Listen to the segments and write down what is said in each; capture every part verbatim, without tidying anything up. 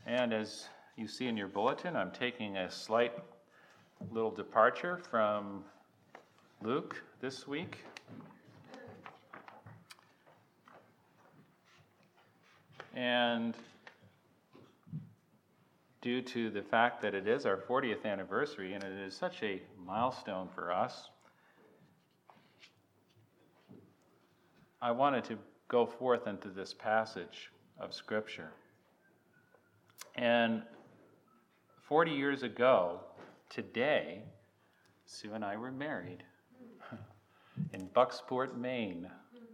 And as you see in your bulletin, I'm taking a slight little departure from Luke this week. And due to the fact that it is our fortieth anniversary and it is such a milestone for us, I wanted to go forth into this passage of Scripture. And forty years ago, today, Sue and I were married in Bucksport, Maine.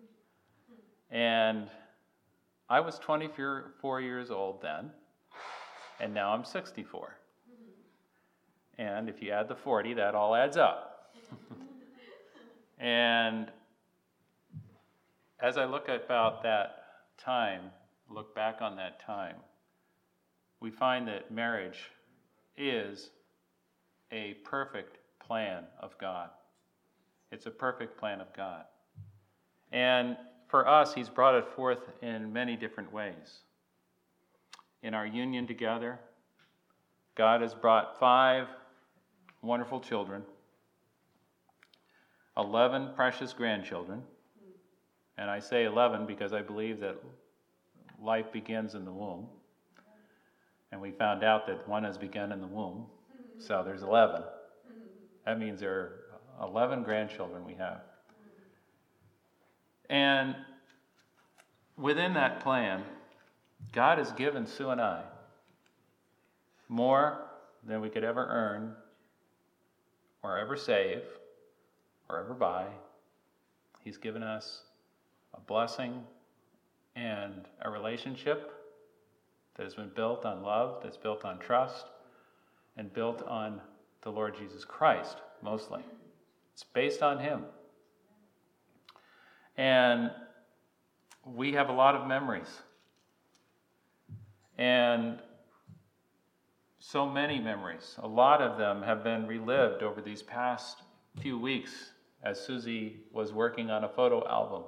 And I was twenty-four years old then, and now I'm sixty-four. And if you add the forty, that all adds up. And as I look about that time, look back on that time, we find that marriage is a perfect plan of God. It's a perfect plan of God. And for us, he's brought it forth in many different ways. In our union together, God has brought five wonderful children, eleven precious grandchildren, and I say eleven because I believe that life begins in the womb. And we found out that one has begun in the womb, so there's eleven. That means there are eleven grandchildren we have. And within that plan, God has given Sue and I more than we could ever earn, or ever save, or ever buy. He's given us a blessing and a relationship that has been built on love, that's built on trust, and built on the Lord Jesus Christ, mostly. It's based on him. And we have a lot of memories. And so many memories. A lot of them have been relived over these past few weeks as Susie was working on a photo album.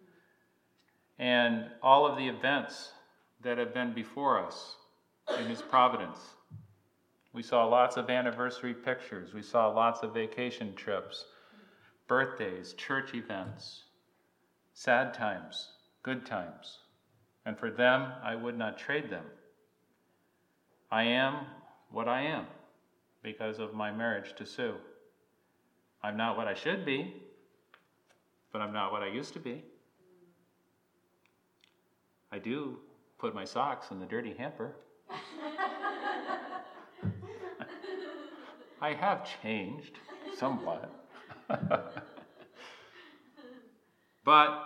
And all of the events that have been before us in his providence. We saw lots of anniversary pictures. We saw lots of vacation trips, birthdays, church events, sad times, good times. And for them, I would not trade them. I am what I am because of my marriage to Sue. I'm not what I should be, but I'm not what I used to be. I do put my socks in the dirty hamper. I have changed somewhat. But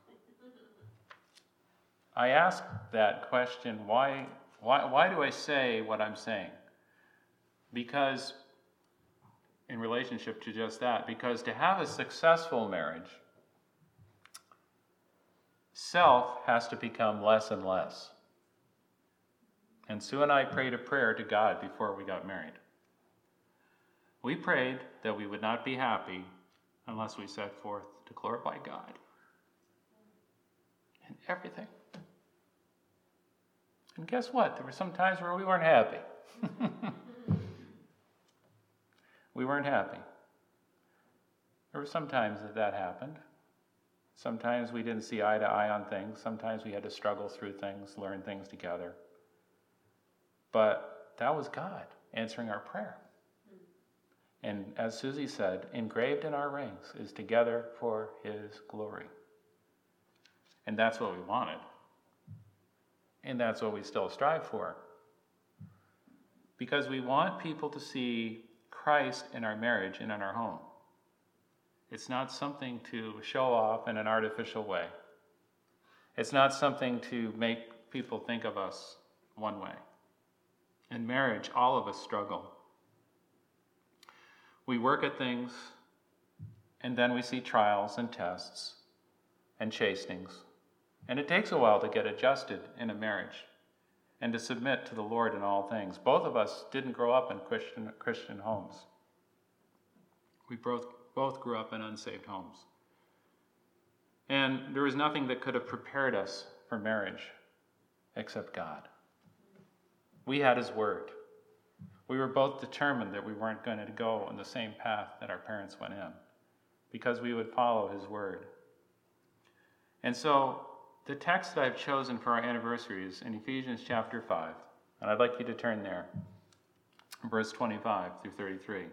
I ask that question, why, why, why do I say what I'm saying? Because, in relationship to just that, because to have a successful marriage, self has to become less and less. And Sue and I prayed a prayer to God before we got married. We prayed that we would not be happy unless we set forth to glorify God in everything. And guess what? There were some times where we weren't happy. We weren't happy. There were some times that that happened. Sometimes we didn't see eye to eye on things. Sometimes we had to struggle through things, learn things together. But that was God answering our prayer. And as Susie said, engraved in our rings is together for his glory. And that's what we wanted. And that's what we still strive for. Because we want people to see Christ in our marriage and in our home. It's not something to show off in an artificial way. It's not something to make people think of us one way. In marriage, all of us struggle. We work at things, and then we see trials and tests and chastenings. And it takes a while to get adjusted in a marriage and to submit to the Lord in all things. Both of us didn't grow up in Christian, Christian homes. We both, both grew up in unsaved homes. And there was nothing that could have prepared us for marriage except God. We had his word. We were both determined that we weren't going to go in the same path that our parents went in, because we would follow his word. And so the text that I've chosen for our anniversary is in Ephesians chapter five, and I'd like you to turn there, verse twenty-five through thirty-three.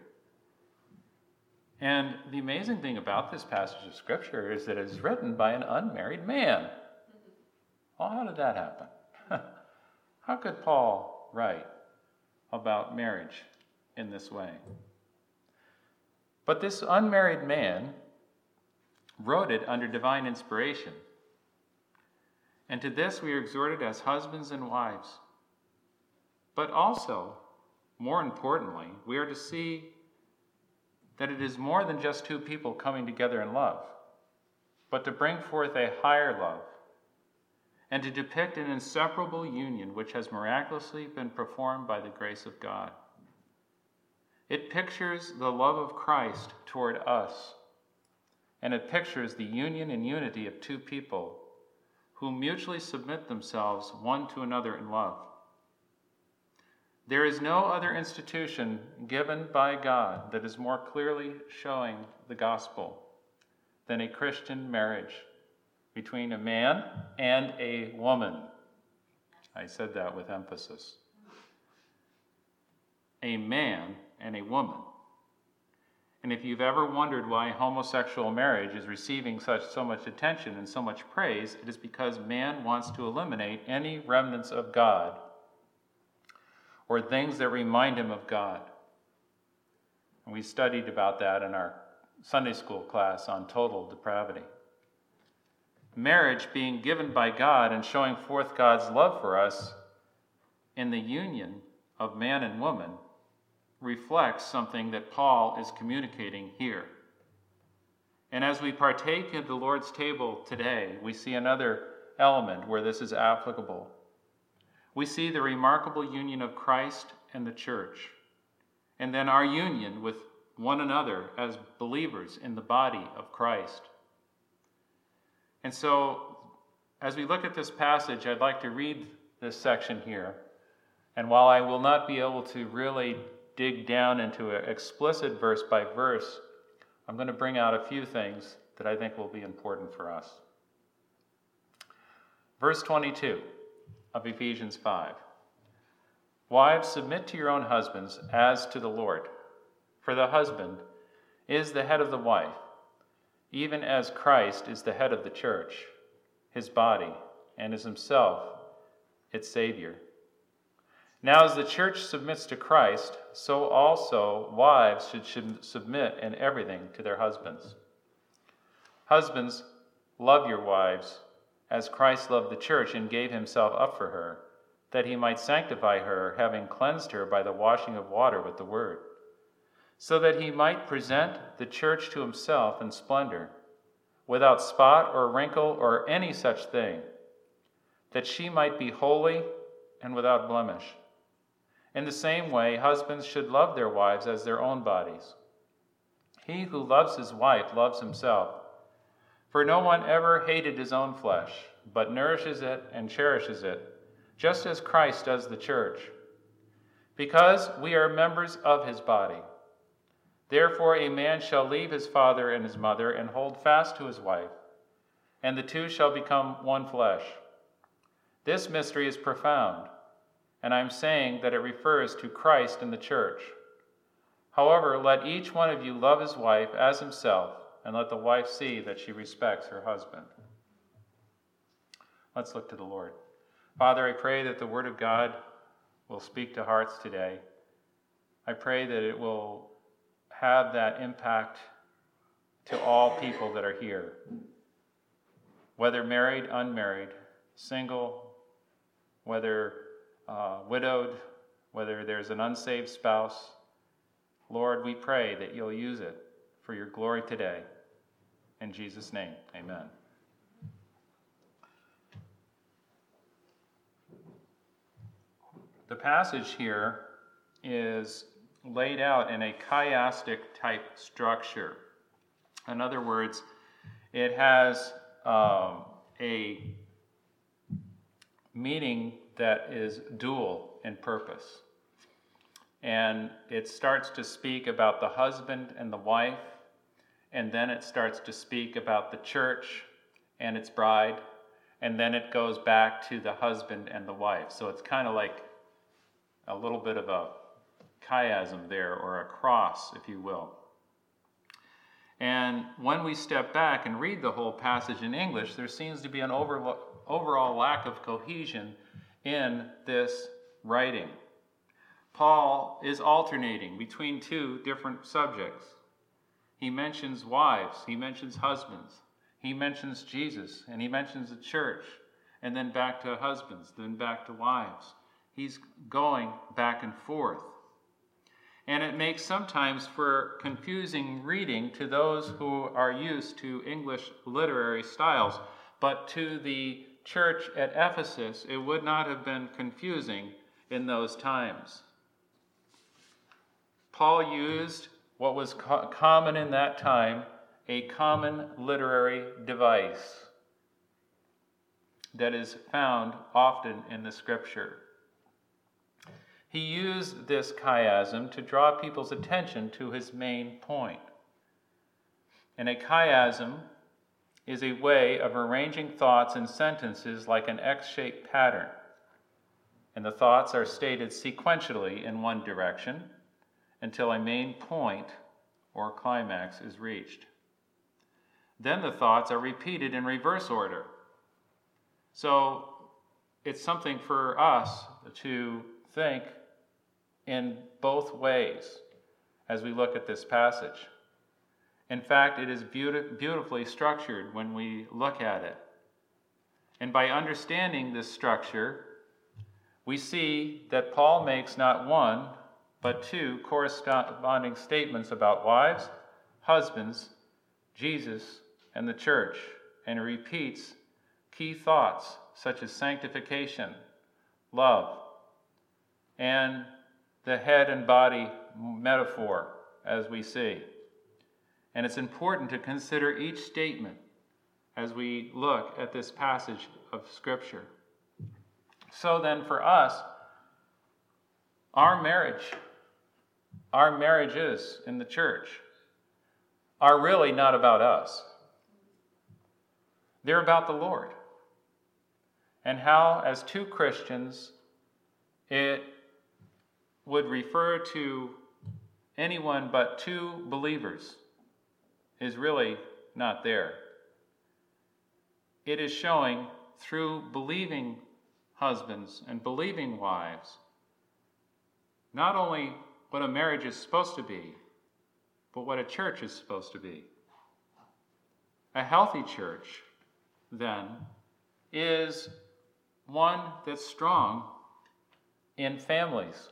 And the amazing thing about this passage of Scripture is that it's written by an unmarried man. Well, how did that happen? How could Paul write about marriage in this way? But this unmarried man wrote it under divine inspiration. And to this we are exhorted as husbands and wives. But also, more importantly, we are to see that it is more than just two people coming together in love, but to bring forth a higher love, and to depict an inseparable union which has miraculously been performed by the grace of God. It pictures the love of Christ toward us, and it pictures the union and unity of two people who mutually submit themselves one to another in love. There is no other institution given by God that is more clearly showing the gospel than a Christian marriage between a man and a woman. I said that with emphasis. A man and a woman. And if you've ever wondered why homosexual marriage is receiving such so much attention and so much praise, it is because man wants to eliminate any remnants of God or things that remind him of God. And we studied about that in our Sunday school class on total depravity. Marriage being given by God and showing forth God's love for us in the union of man and woman reflects something that Paul is communicating here. And as we partake of the Lord's table today, we see another element where this is applicable. We see the remarkable union of Christ and the church, and then our union with one another as believers in the body of Christ. And so, as we look at this passage, I'd like to read this section here. And while I will not be able to really dig down into an explicit verse by verse, I'm going to bring out a few things that I think will be important for us. Verse twenty-two of Ephesians five. Wives, submit to your own husbands as to the Lord. For the husband is the head of the wife, even as Christ is the head of the church, his body, and is himself its Savior. Now as the church submits to Christ, so also wives should submit in everything to their husbands. Husbands, love your wives, as Christ loved the church and gave himself up for her, that he might sanctify her, having cleansed her by the washing of water with the word, so that he might present the church to himself in splendor, without spot or wrinkle or any such thing, that she might be holy and without blemish. In the same way, husbands should love their wives as their own bodies. He who loves his wife loves himself. For no one ever hated his own flesh, but nourishes it and cherishes it, just as Christ does the church, because we are members of his body. Therefore a man shall leave his father and his mother and hold fast to his wife, and the two shall become one flesh. This mystery is profound, and I am saying that it refers to Christ and the church. However, let each one of you love his wife as himself, and let the wife see that she respects her husband. Let's look to the Lord. Father, I pray that the word of God will speak to hearts today. I pray that it will have that impact to all people that are here, whether married, unmarried, single, whether uh, widowed, whether there's an unsaved spouse. Lord, we pray that you'll use it for your glory today. In Jesus' name, amen. The passage here is laid out in a chiastic type structure. In other words, it has um, a meaning that is dual in purpose. And it starts to speak about the husband and the wife, and then it starts to speak about the church and its bride, and then it goes back to the husband and the wife. So it's kind of like a little bit of a chiasm there, or a cross, if you will. And when we step back and read the whole passage in English, there seems to be an over, overall lack of cohesion in this writing. Paul is alternating between two different subjects. He mentions wives, he mentions husbands, he mentions Jesus, and he mentions the church, and then back to husbands, then back to wives. He's going back and forth. And it makes sometimes for confusing reading to those who are used to English literary styles, but to the church at Ephesus, it would not have been confusing in those times. Paul used what was co- common in that time, a common literary device that is found often in the Scripture. He used this chiasm to draw people's attention to his main point. And a chiasm is a way of arranging thoughts in sentences like an X-shaped pattern. And the thoughts are stated sequentially in one direction until a main point or climax is reached. Then the thoughts are repeated in reverse order. So it's something for us to think in both ways as we look at this passage. In fact, it is beauti- beautifully structured when we look at it. And by understanding this structure, we see that Paul makes not one, but two corresponding statements about wives, husbands, Jesus, and the church, and he repeats key thoughts such as sanctification, love, and the head and body metaphor, as we see. And it's important to consider each statement as we look at this passage of Scripture. So then for us, our marriage, our marriages in the church are really not about us. They're about the Lord. And how, as two Christians, it would refer to anyone but two believers is really not there. It is showing through believing husbands and believing wives not only what a marriage is supposed to be, but what a church is supposed to be. A healthy church, then, is one that's strong in families.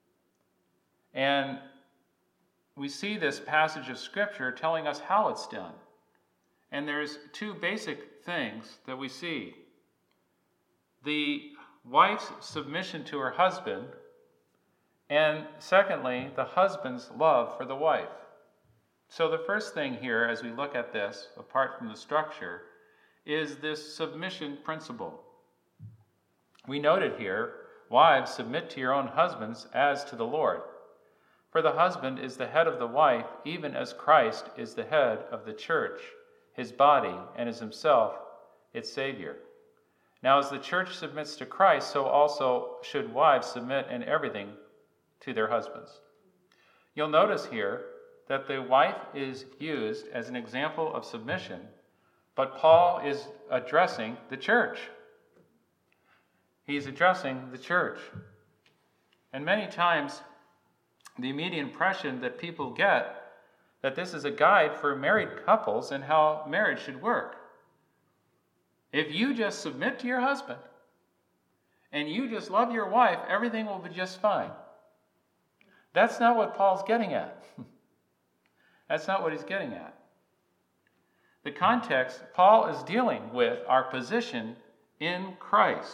And we see this passage of Scripture telling us how it's done. And there's two basic things that we see. The wife's submission to her husband, and secondly, the husband's love for the wife. So the first thing here, as we look at this, apart from the structure, is this submission principle. We noted here, wives, submit to your own husbands as to the Lord. For the husband is the head of the wife, even as Christ is the head of the church, his body, and is himself its Savior. Now as the church submits to Christ, so also should wives submit in everything to their husbands. You'll notice here that the wife is used as an example of submission, but Paul is addressing the church. He's addressing the church. And many times, the immediate impression that people get that this is a guide for married couples and how marriage should work. If you just submit to your husband and you just love your wife, everything will be just fine. That's not what Paul's getting at. That's not what he's getting at. The context, Paul is dealing with our position in Christ.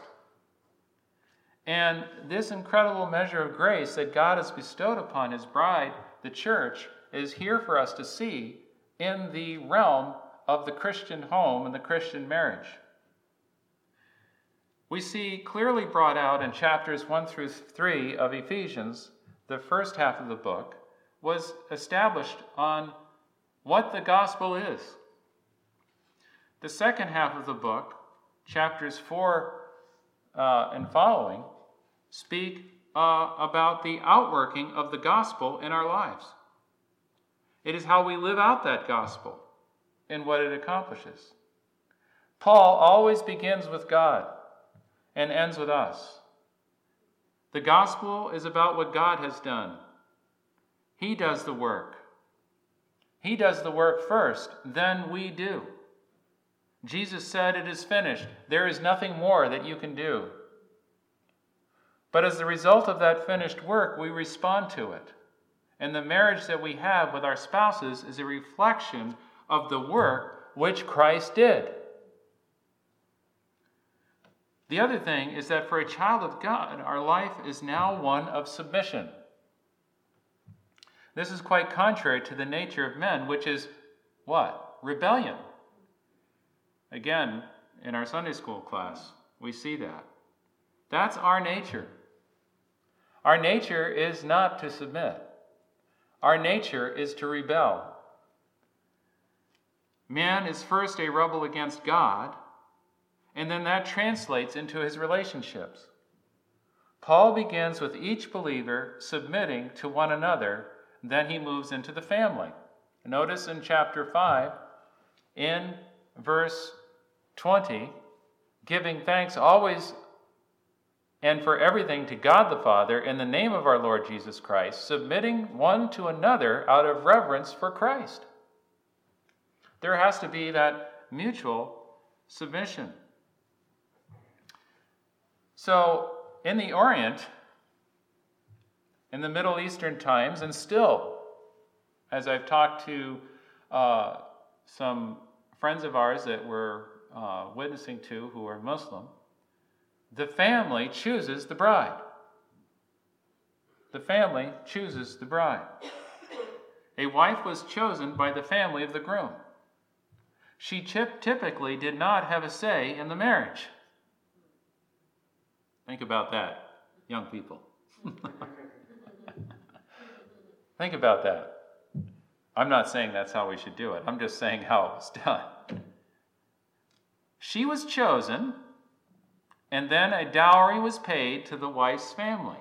And this incredible measure of grace that God has bestowed upon his bride, the church, is here for us to see in the realm of the Christian home and the Christian marriage. we see clearly brought out in chapters one through three of Ephesians, the first half of the book, was established on what the gospel is. The second half of the book, chapters four uh, and following, speak uh, about the outworking of the gospel in our lives. It is how we live out that gospel and what it accomplishes. Paul always begins with God and ends with us. The gospel is about what God has done. He does the work. He does the work first, then we do. Jesus said, "It is finished. There is nothing more that you can do." But as the result of that finished work, we respond to it. And the marriage that we have with our spouses is a reflection of the work which Christ did. The other thing is that for a child of God, our life is now one of submission. This is quite contrary to the nature of men, which is what? Rebellion. Again, in our Sunday school class, we see that. That's our nature. Our nature is not to submit. Our nature is to rebel. Man is first a rebel against God, and then that translates into his relationships. Paul begins with each believer submitting to one another, then he moves into the family. Notice in chapter five, in verse twenty, giving thanks always and for everything to God the Father in the name of our Lord Jesus Christ, submitting one to another out of reverence for Christ. There has to be that mutual submission. So, in the Orient, in the Middle Eastern times, and still, as I've talked to uh, some friends of ours that we're uh, witnessing to who are Muslim, the family chooses the bride. The family chooses the bride. A wife was chosen by the family of the groom. She typically did not have a say in the marriage. Think about that, young people. Think about that. I'm not saying that's how we should do it. I'm just saying how it was done. She was chosen, and then a dowry was paid to the wife's family.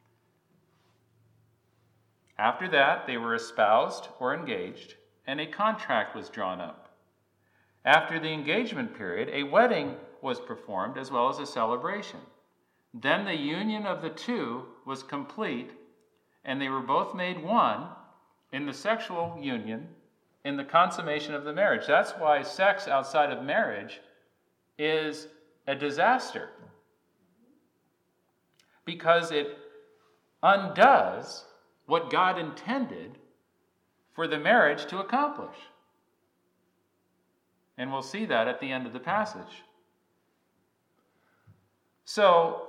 After that, they were espoused or engaged, and a contract was drawn up. After the engagement period, a wedding was performed as well as a celebration. Then the union of the two was complete, and they were both made one in the sexual union, in the consummation of the marriage. That's why sex outside of marriage is a disaster, because it undoes what God intended for the marriage to accomplish. And we'll see that at the end of the passage. So,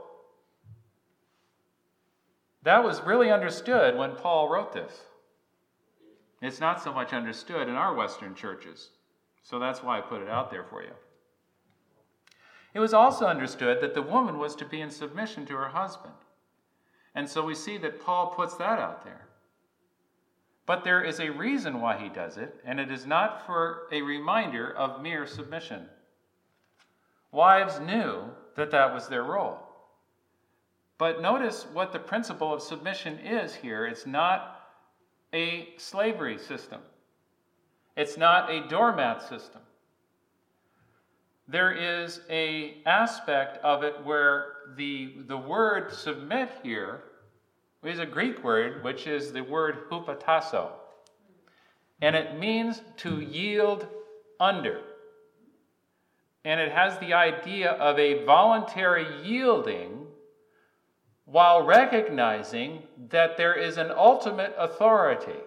that was really understood when Paul wrote this. It's not so much understood in our Western churches. So that's why I put it out there for you. It was also understood that the woman was to be in submission to her husband. And so we see that Paul puts that out there. But there is a reason why he does it, and it is not for a reminder of mere submission. Wives knew that that was their role. But notice what the principle of submission is here. It's not a slavery system. It's not a doormat system. There is an aspect of it where the, the word submit here is a Greek word, which is the word hupotasso. And it means to yield under. And it has the idea of a voluntary yielding while recognizing that there is an ultimate authority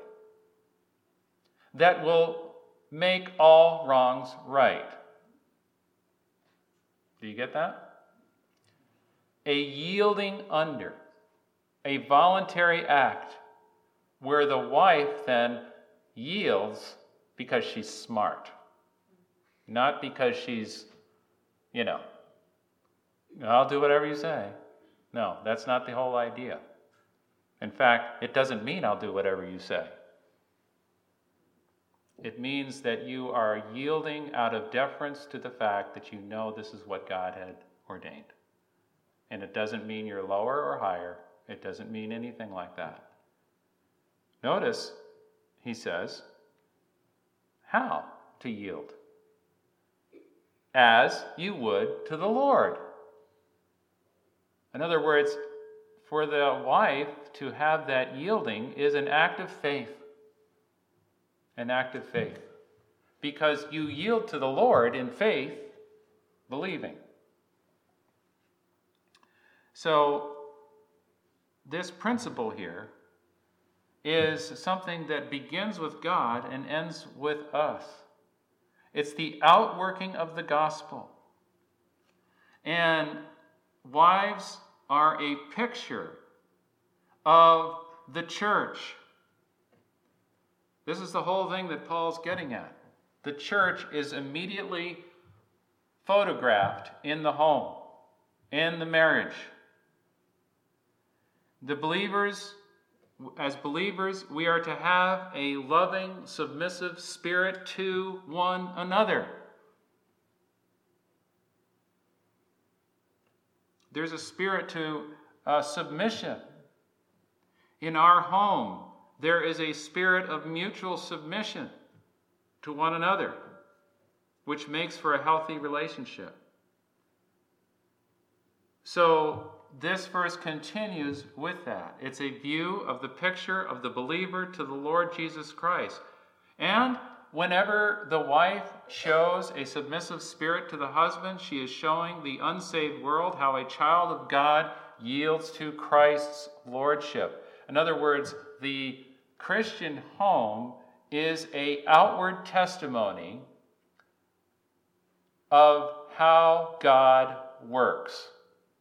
that will make all wrongs right. Do you get that? A yielding under, a voluntary act where the wife then yields because she's smart, not because she's, you know, I'll do whatever you say. No, that's not the whole idea. In fact, it doesn't mean I'll do whatever you say. It means that you are yielding out of deference to the fact that you know this is what God had ordained. And it doesn't mean you're lower or higher. It doesn't mean anything like that. Notice, he says, how to yield. As you would to the Lord. In other words, for the wife to have that yielding is an act of faith. An act of faith. Because you yield to the Lord in faith, believing. So, this principle here is something that begins with God and ends with us. It's the outworking of the gospel. And wives are a picture of the church. This is the whole thing that Paul's getting at. The church is immediately photographed in the home, in the marriage. The believers, as believers, we are to have a loving, submissive spirit to one another. There's a spirit to uh, submission. In our home, there is a spirit of mutual submission to one another, which makes for a healthy relationship. So, this verse continues with that. It's a view of the picture of the believer to the Lord Jesus Christ. And whenever the wife shows a submissive spirit to the husband, she is showing the unsaved world how a child of God yields to Christ's lordship. In other words, the Christian home is an outward testimony of how God works.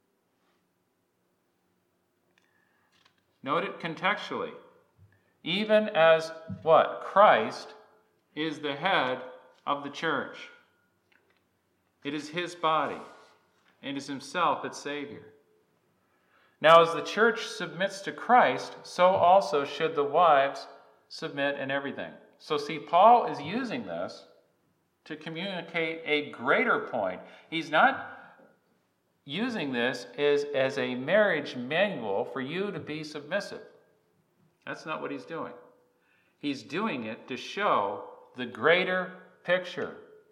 Note it contextually. Even as what? Christ is the head of the church. It is his body, and is himself its Savior. Now, as the church submits to Christ, so also should the wives submit in everything. So see, Paul is using this to communicate a greater point. He's not using this as, as a marriage manual for you to be submissive. That's not what he's doing. He's doing it to show the greater picture.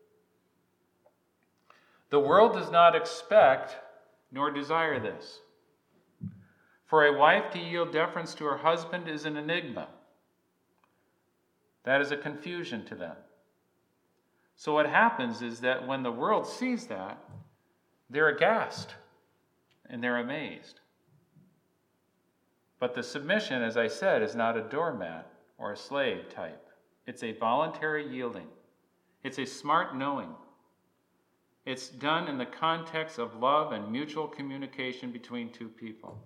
The world does not expect nor desire this. For a wife to yield deference to her husband is an enigma. That is a confusion to them. So what happens is that when the world sees that, they're aghast and they're amazed. But the submission, as I said, is not a doormat or a slave type. It's a voluntary yielding. It's a smart knowing. It's done in the context of love and mutual communication between two people.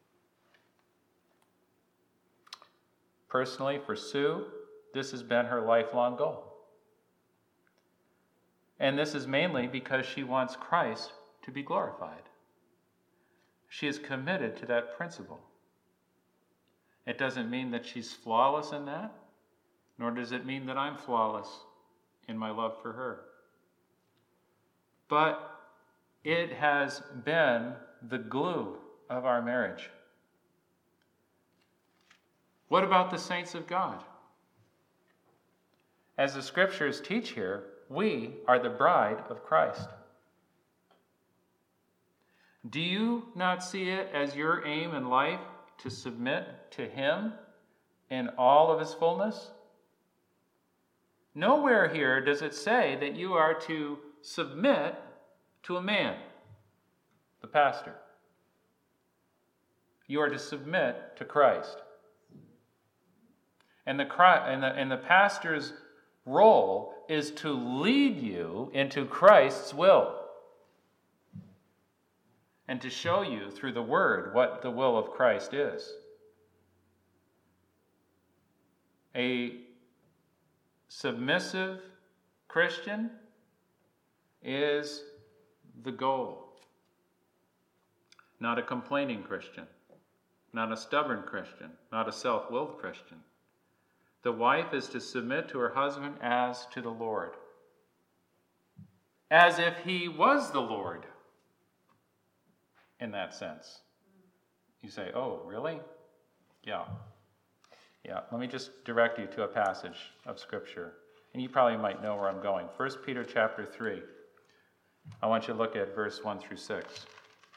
Personally, for Sue, this has been her lifelong goal. And this is mainly because she wants Christ to be glorified. She is committed to that principle. It doesn't mean that she's flawless in that, nor does it mean that I'm flawless in my love for her. But it has been the glue of our marriage. What about the saints of God? As the scriptures teach here, we are the bride of Christ. Do you not see it as your aim in life to submit to him in all of his fullness? Nowhere here does it say that you are to submit to a man, the pastor. You are to submit to Christ. And the, and the, and the pastor's role is to lead you into Christ's will and to show you through the word what the will of Christ is. A submissive Christian is the goal. not a complaining Christian, not a stubborn Christian, not a self-willed Christian. The wife is to submit to her husband as to the Lord, as if he was the Lord in that sense. You say, oh, really? Yeah. Yeah, let me just direct you to a passage of Scripture. And you probably might know where I'm going. First Peter chapter three. I want you to look at verse one through six.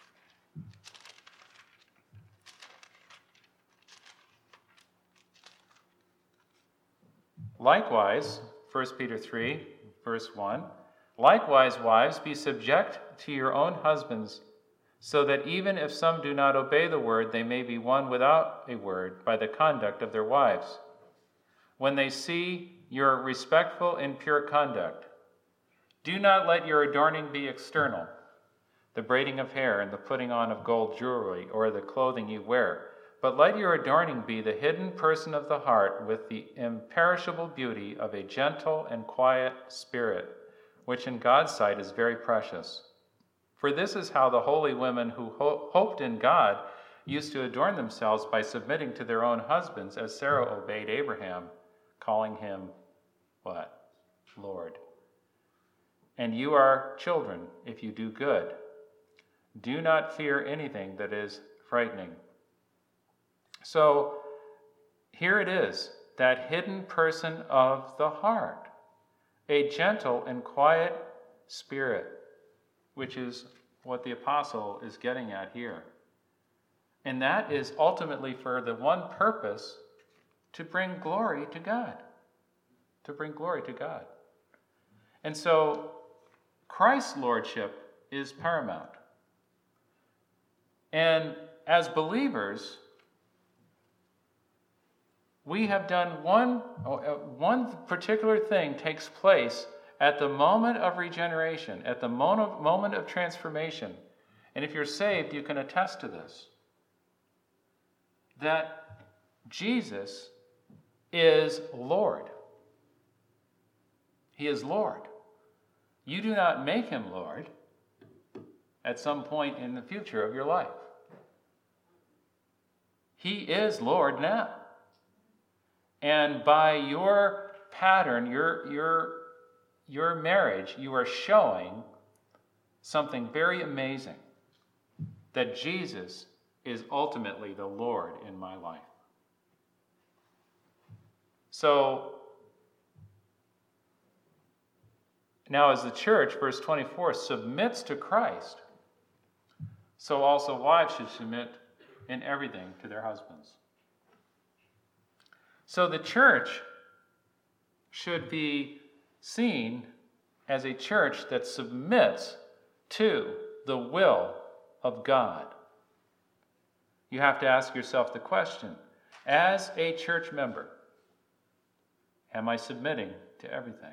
Likewise, First Peter three, verse one, likewise, wives, be subject to your own husbands, so that even if some do not obey the word, they may be won without a word by the conduct of their wives, when they see your respectful and pure conduct. Do not let your adorning be external, the braiding of hair and the putting on of gold jewelry, or the clothing you wear, but let your adorning be the hidden person of the heart, with the imperishable beauty of a gentle and quiet spirit, which in God's sight is very precious. For this is how the holy women who ho- hoped in God used to adorn themselves, by submitting to their own husbands, as Sarah obeyed Abraham, calling him, what? Lord. And you are children if you do good. Do not fear anything that is frightening. So here it is, that hidden person of the heart, a gentle and quiet spirit, which is what the apostle is getting at here. And that is ultimately for the one purpose, to bring glory to God. To bring glory to God. And so Christ's lordship is paramount. And as believers, we have done one, one particular thing takes place at the moment of regeneration, at the moment, moment of transformation. And if you're saved, you can attest to this. That Jesus is Lord. He is Lord. You do not make him Lord at some point in the future of your life. He is Lord now. And by your pattern, your, your, your marriage, you are showing something very amazing, that Jesus is ultimately the Lord in my life. So, now as the church, verse twenty-four, submits to Christ, so also wives should submit in everything to their husbands. So the church should be seen as a church that submits to the will of God. You have to ask yourself the question, as a church member, am I submitting to everything?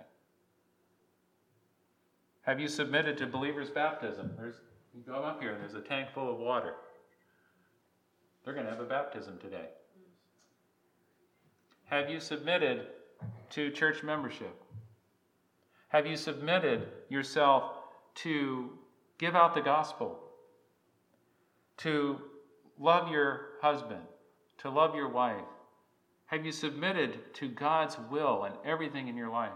Have you submitted to believers' baptism? There's, you go up here, there's a tank full of water. They're going to have a baptism today. Have you submitted to church membership? Have you submitted yourself to give out the gospel? To love your husband? To love your wife? Have you submitted to God's will in everything in your life?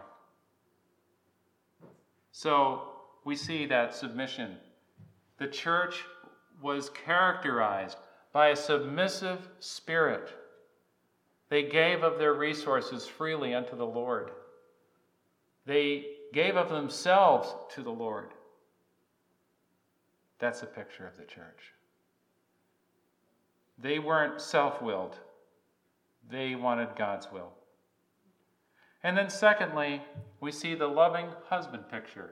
So we see that submission. The church was characterized by a submissive spirit. They gave of their resources freely unto the Lord. They gave of themselves to the Lord. That's a picture of the church. They weren't self-willed. They wanted God's will. And then secondly, we see the loving husband picture.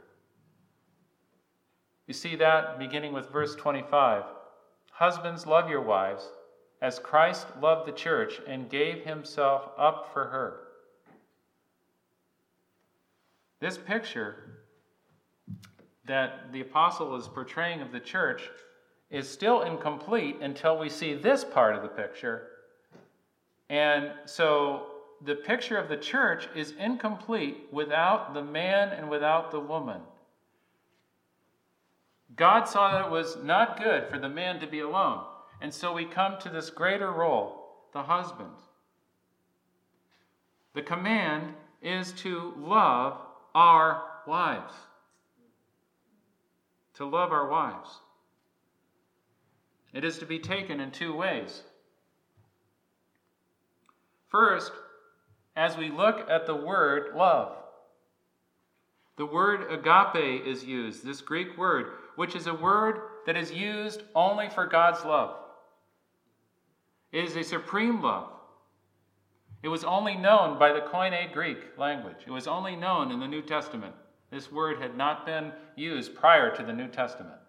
You see that beginning with verse twenty-five. Husbands, love your wives, as Christ loved the church and gave himself up for her. This picture that the apostle is portraying of the church is still incomplete until we see this part of the picture. And so the picture of the church is incomplete without the man and without the woman God saw that it was not good for the man to be alone. And so we come to this greater role, the husband. The command is to love our wives. To love our wives. It is to be taken in two ways. First, as we look at the word love. The word agape is used, this Greek word, which is a word that is used only for God's love. It is a supreme love. It was only known by the Koine Greek language. It was only known in the New Testament. This word had not been used prior to the New Testament.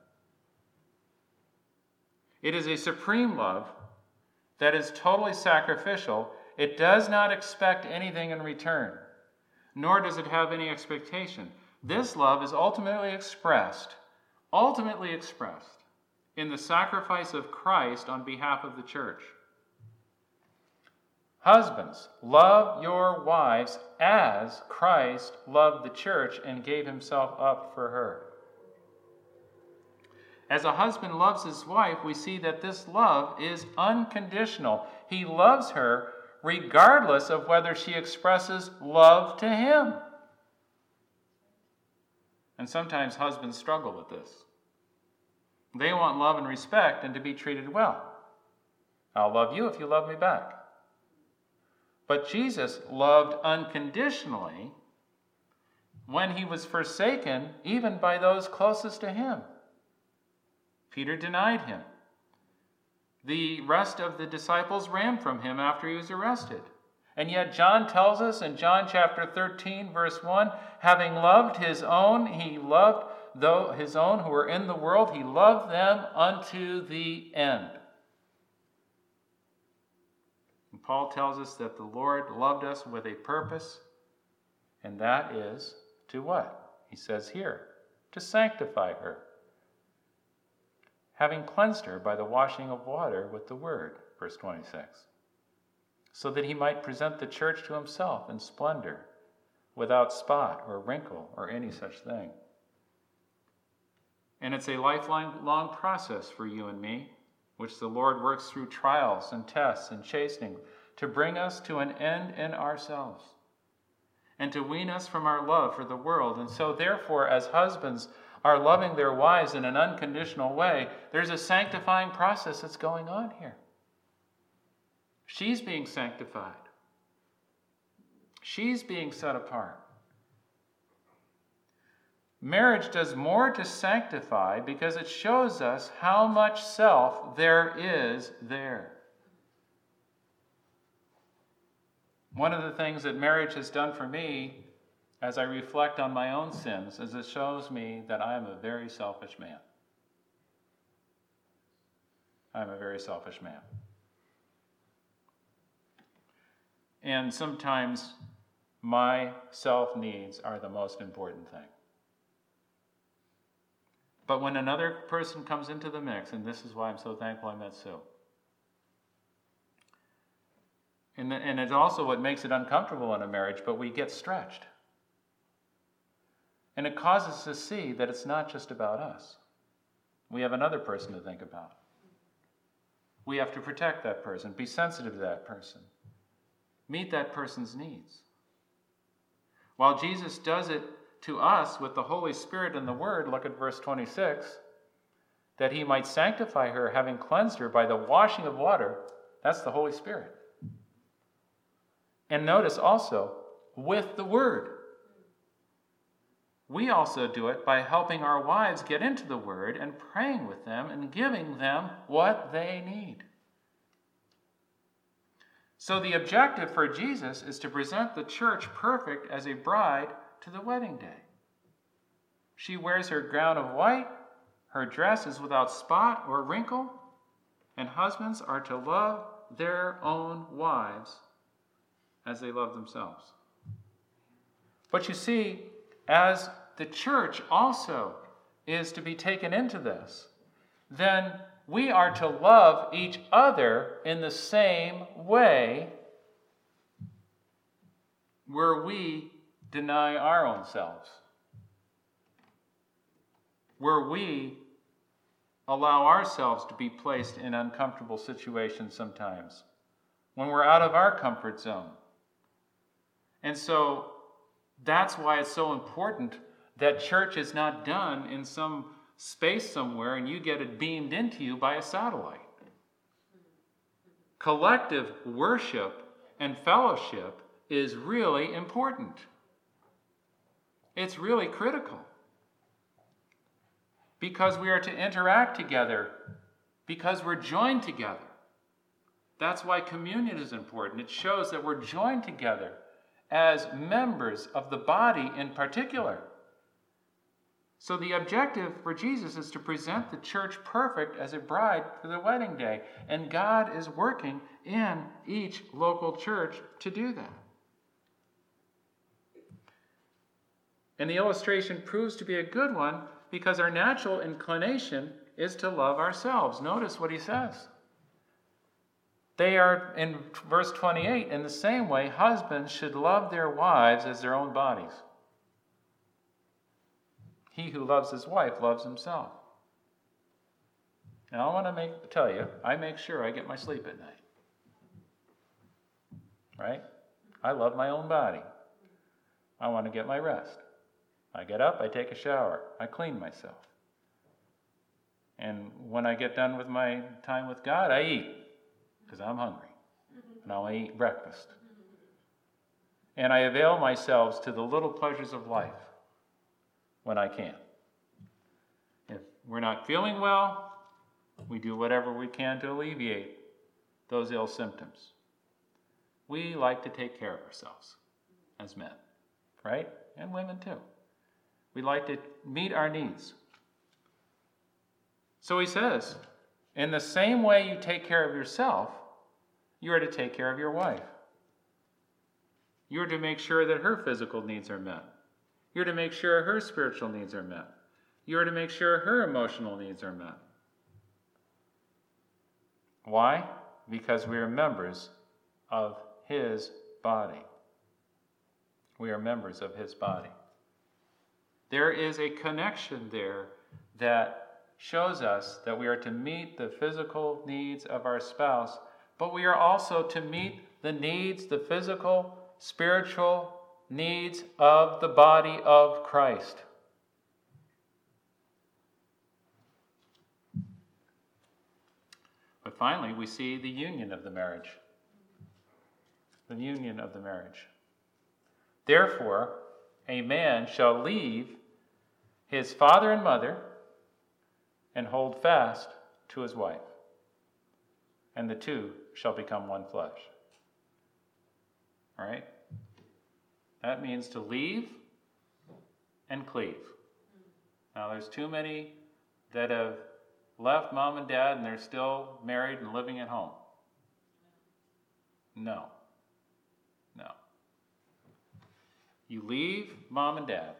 It is a supreme love that is totally sacrificial. It does not expect anything in return, nor does it have any expectation. This love is ultimately expressed, ultimately expressed in the sacrifice of Christ on behalf of the church. Husbands, love your wives as Christ loved the church and gave himself up for her. As a husband loves his wife, we see that this love is unconditional. He loves her regardless of whether she expresses love to him. And sometimes husbands struggle with this. They want love and respect and to be treated well. I'll love you if you love me back. But Jesus loved unconditionally when he was forsaken even by those closest to him. Peter denied him. The rest of the disciples ran from him after he was arrested. And yet John tells us in John chapter thirteen, verse one, having loved his own, he loved though his own who were in the world, he loved them unto the end. And Paul tells us that the Lord loved us with a purpose, and that is to what? He says here, to sanctify her, having cleansed her by the washing of water with the word, verse twenty-six, so that he might present the church to himself in splendor, without spot or wrinkle or any such thing. And it's a lifelong long process for you and me, which the Lord works through trials and tests and chastening to bring us to an end in ourselves and to wean us from our love for the world. And so therefore, as husbands are loving their wives in an unconditional way, there's a sanctifying process that's going on here. She's being sanctified. She's being set apart. Marriage does more to sanctify because it shows us how much self there is there. One of the things that marriage has done for me as I reflect on my own sins is it shows me that I am a very selfish man. I'm a very selfish man. And sometimes my self-needs are the most important thing. But when another person comes into the mix, and this is why I'm so thankful I met Sue, and, and it's also what makes it uncomfortable in a marriage, but we get stretched. And it causes us to see that it's not just about us. We have another person to think about. We have to protect that person, be sensitive to that person, meet that person's needs. While Jesus does it to us with the Holy Spirit and the Word, look at verse twenty-six, that he might sanctify her, having cleansed her by the washing of water. That's the Holy Spirit. And notice also, with the Word. We also do it by helping our wives get into the Word and praying with them and giving them what they need. So the objective for Jesus is to present the church perfect as a bride to the wedding day. She wears her gown of white, her dress is without spot or wrinkle, and husbands are to love their own wives as they love themselves. But you see, as the church also is to be taken into this, then we are to love each other in the same way where we deny our own selves, where we allow ourselves to be placed in uncomfortable situations sometimes, when we're out of our comfort zone. And so that's why it's so important that church is not done in some space somewhere and you get it beamed into you by a satellite. Collective worship and fellowship is really important. It's really critical. Because we are to interact together, because we're joined together. That's why communion is important. It shows that we're joined together as members of the body in particular. So the objective for Jesus is to present the church perfect as a bride for the wedding day. And God is working in each local church to do that. And the illustration proves to be a good one because our natural inclination is to love ourselves. Notice what he says. They are, in verse twenty-eight, in the same way, husbands should love their wives as their own bodies. He who loves his wife loves himself. Now I want to make, tell you, I make sure I get my sleep at night. Right? I love my own body. I want to get my rest. I get up, I take a shower, I clean myself. And when I get done with my time with God, I eat, because I'm hungry. And I want to eat breakfast. And I avail myself to the little pleasures of life when I can. If we're not feeling well, we do whatever we can to alleviate those ill symptoms. We like to take care of ourselves as men, right? And women too. We like to meet our needs. So he says, in the same way you take care of yourself, you are to take care of your wife. You are to make sure that her physical needs are met. You're to make sure her spiritual needs are met. You are to make sure her emotional needs are met. Why? Because we are members of his body. We are members of his body. There is a connection there that shows us that we are to meet the physical needs of our spouse, but we are also to meet the needs, the physical, spiritual needs of the body of Christ. But finally, we see the union of the marriage. The union of the marriage. Therefore, a man shall leave his father and mother and hold fast to his wife, and the two shall become one flesh. All right? That means to leave and cleave. Now, there's too many that have left mom and dad and they're still married and living at home. No. No. You leave mom and dad.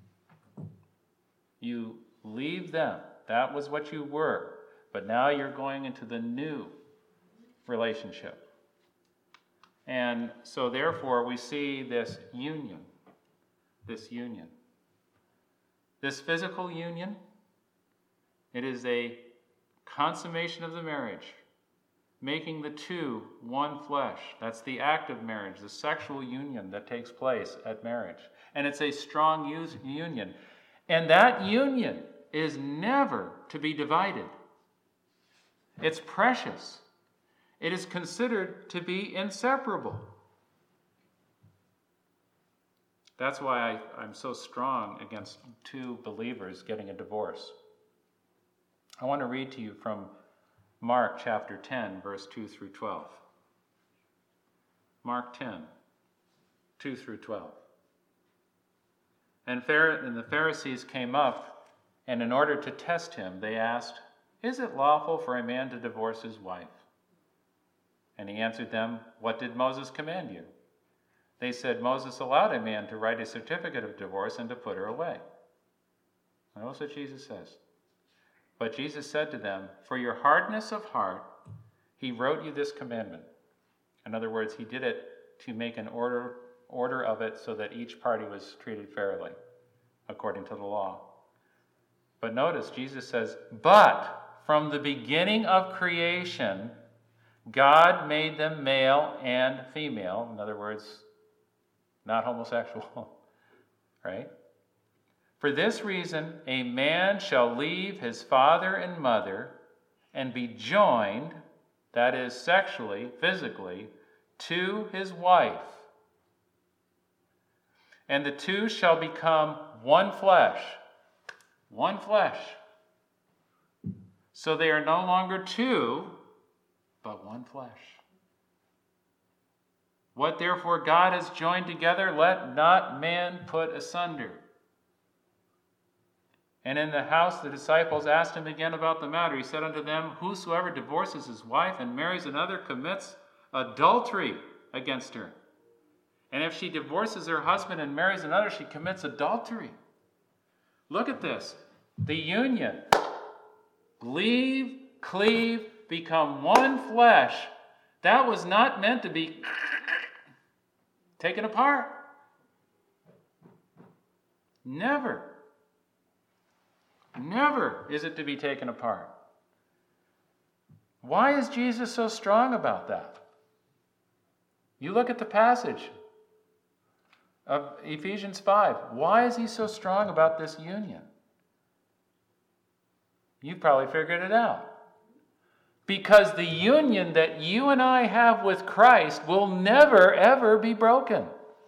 You leave them. That was what you were. But now you're going into the new relationship. And so therefore we see this union. This union. This physical union, it is a consummation of the marriage, making the two one flesh. That's the act of marriage, the sexual union that takes place at marriage. And it's a strong use, union. And that union is never to be divided. It's precious. It is considered to be inseparable. That's why I, I'm so strong against two believers getting a divorce. I want to read to you from Mark chapter ten, verse two through twelve. Mark ten, two through twelve. And, and the Pharisees came up, and in order to test him, they asked, "Is it lawful for a man to divorce his wife?" And he answered them, "What did Moses command you?" They said, "Moses allowed a man to write a certificate of divorce and to put her away." Notice what Jesus says. But Jesus said to them, "For your hardness of heart, he wrote you this commandment." In other words, he did it to make an order, order of it so that each party was treated fairly, according to the law. But notice, Jesus says, "But from the beginning of creation, God made them male and female. In other words, not homosexual, right? For this reason, a man shall leave his father and mother and be joined, that is, sexually, physically, to his wife. And the two shall become one flesh. One flesh. So they are no longer two, but one flesh. What therefore God has joined together, let not man put asunder. And in the house the disciples asked him again about the matter. He said unto them, whosoever divorces his wife and marries another commits adultery against her. And if she divorces her husband and marries another, she commits adultery. Look at this. The union. Leave, cleave, become one flesh. That was not meant to be taken apart. Never. Never is it to be taken apart. Why is Jesus so strong about that? You look at the passage of Ephesians five. Why is he so strong about this union? You probably figured it out. Because the union that you and I have with Christ will never, ever be broken.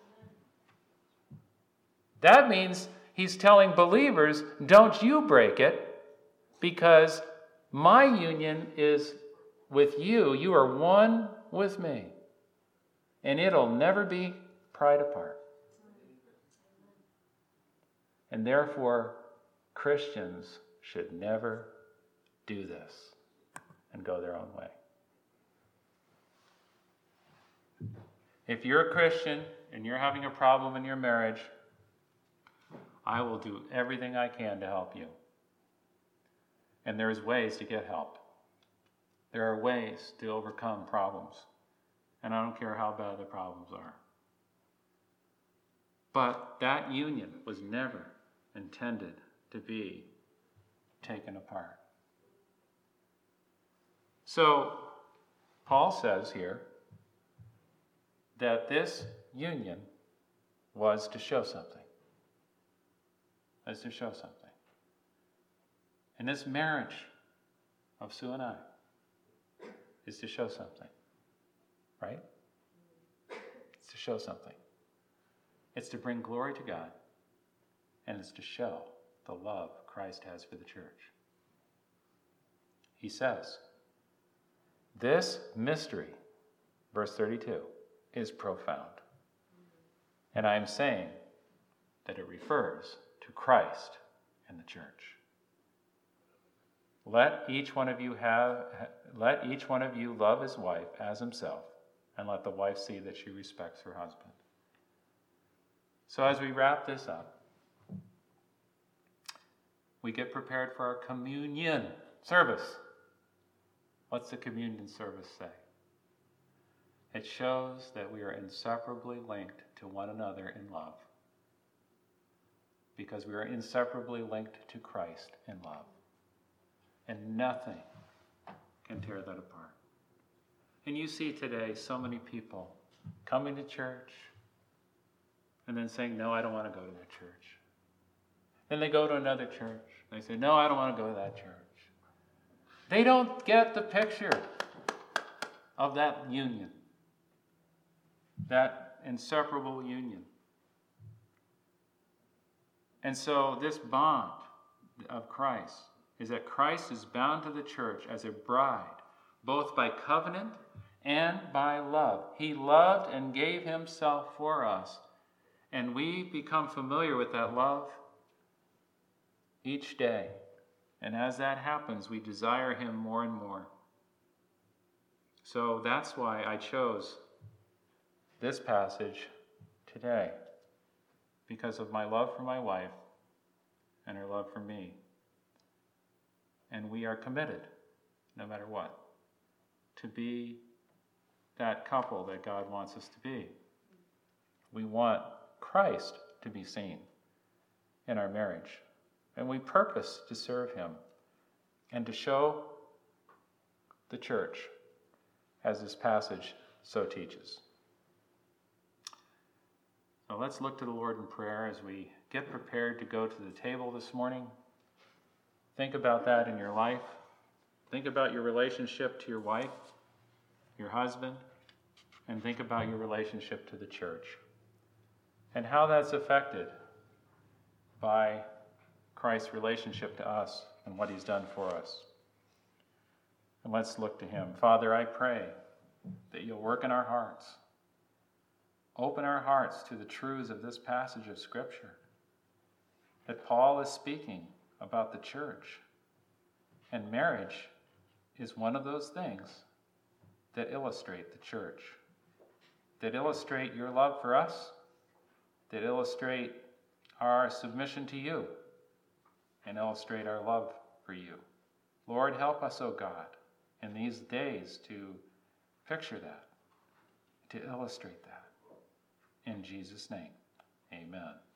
That means he's telling believers, don't you break it, because my union is with you. You are one with me. And it'll never be pried apart. And therefore, Christians should never do this and go their own way. If you're a Christian and you're having a problem in your marriage, I will do everything I can to help you. And there's ways to get help. There are ways to overcome problems. And I don't care how bad the problems are. But that union was never intended to be taken apart. So, Paul says here that this union was to show something. Was to show something. And this marriage of Sue and I is to show something. Right? It's to show something. It's to bring glory to God. And it's to show the love Christ has for the church. He says, this mystery, verse thirty-two, is profound. And I am saying that it refers to Christ and the church. Let each one of you have, let each one of you love his wife as himself, and let the wife see that she respects her husband. So as we wrap this up, we get prepared for our communion service. What's the communion service say? It shows that we are inseparably linked to one another in love. Because we are inseparably linked to Christ in love. And nothing can tear that apart. And you see today so many people coming to church and then saying, no, I don't want to go to that church. Then they go to another church. They say, no, I don't want to go to that church. They don't get the picture of that union, that inseparable union. And so this bond of Christ is that Christ is bound to the church as a bride, both by covenant and by love. He loved and gave himself for us. And we become familiar with that love each day. And as that happens, we desire him more and more. So that's why I chose this passage today, because of my love for my wife and her love for me. And we are committed, no matter what, to be that couple that God wants us to be. We want Christ to be seen in our marriage. And we purpose to serve him and to show the church, as this passage so teaches. So let's look to the Lord in prayer as we get prepared to go to the table this morning. Think about that in your life. Think about your relationship to your wife, your husband, and think about your relationship to the church and how that's affected by Christ's relationship to us and what he's done for us. And let's look to him. Father, I pray that you'll work in our hearts. Open our hearts to the truths of this passage of Scripture, that Paul is speaking about the church. And marriage is one of those things that illustrate the church, that illustrate your love for us, that illustrate our submission to you, and illustrate our love for you. Lord, help us, O God, in these days to picture that, to illustrate that. In Jesus' name, amen.